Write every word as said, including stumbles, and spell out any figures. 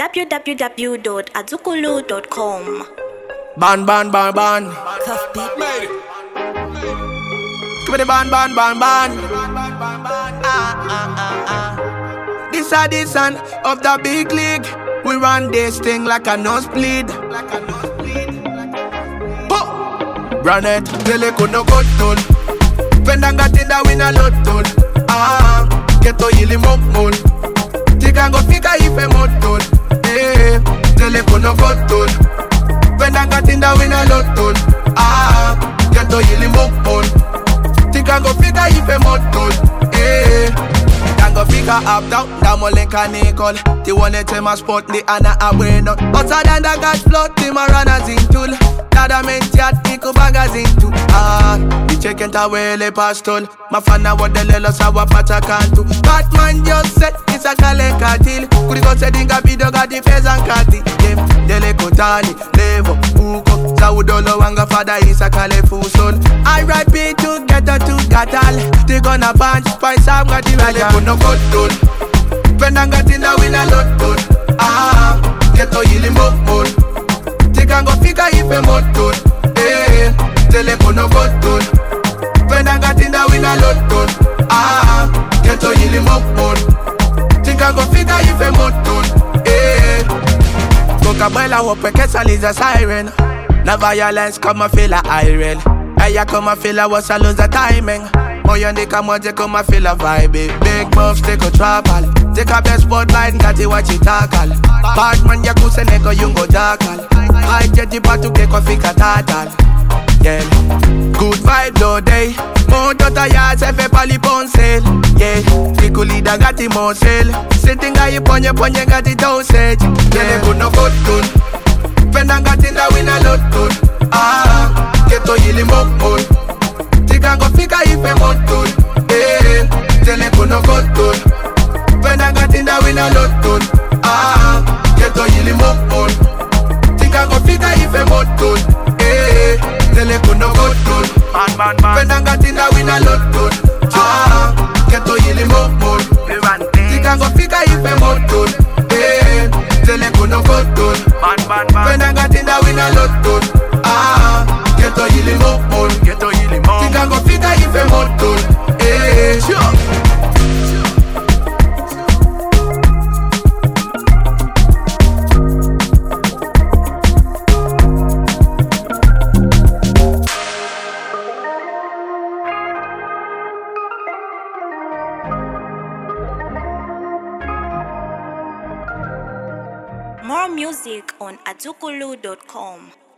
w w w dot azukulu dot com. Ban, ban, ban, ban. Cuff beat. Made it. Give me the ban, ban, ban, ban. Ah, ah, ah, ah. This are the son of the big league. We run this thing like a nosebleed. Like a nosebleed. Run it, tele kuno gotun. Vendanga tinda wina lotun. Ah, geto yili mokmon. Tika go fika ife motun. Eh, tele kuno gotun. Vendanga tinda wina lotun. Ah, geto yili mokmon. Tika go fika ife motun. Eh, tango fika up down, damo lenka nickel. Ti wanna tell my spot the ana abweno. Outside and the gas float, ti marana zintul. Dada mentiat iko magazine tu. Ah, the chicken tawele pastol. Mafana wode lelo sawa pata kantu. Batman just said it's a kale katil. Kuri go sedinga bido ga di pezan kati. Dem dele kotani levo uko. Saudolo wanga fada is a kale fuson. I rap it together to gatal. They gonna punch spice am ga di raja. Kuno kotun. Pendanga tinda wina lotun. Ah, geto yili mokmon. Tikango fika ife motun. Eh, telefono gotun. Pendanga tinda wina lotun. Ah, geto yili mokmon. Tikango fika ife motun. Eh, Coca-Cola wope kesaliza siren. Na violence come a feel a iron. Aya come a feel a was a lose a timing. Moyo ndika moje come a feel a vibe. Big buffs take a travel. Take a best spotlight ngati wachi tackle. Batman ya kuse neko yungo dakal. I get the batu ke kwa fika tatal. Yeah, good vibe do day. Mo tota ya sefe pali ponsel. Yeah, tiku leader gati mo sel. Sitting a yiponye ponye gati dosage. Yeah, kuno kotun. Pendanga tinda wina lotun. Ah, keto yili mokmon. Tikango fika ife motun. Eh, tele kuno kotun. Pendanga tinda wina lotun. Ah, keto yili mokmon. Tikango fika ife motun. Eh, tele kuno kotun. Man, man, man. Pendanga tinda wina lotun. Ah, keto yili mokmon. Tikango fika ife motun. Eh, tele kuno kotun. Man, man, man. Pendanga tinda wina lotun. Ah, keto yili mokmon. Geto yili mo. Tikango fika ife motun. Eh, sure. More music on azukulu dot com.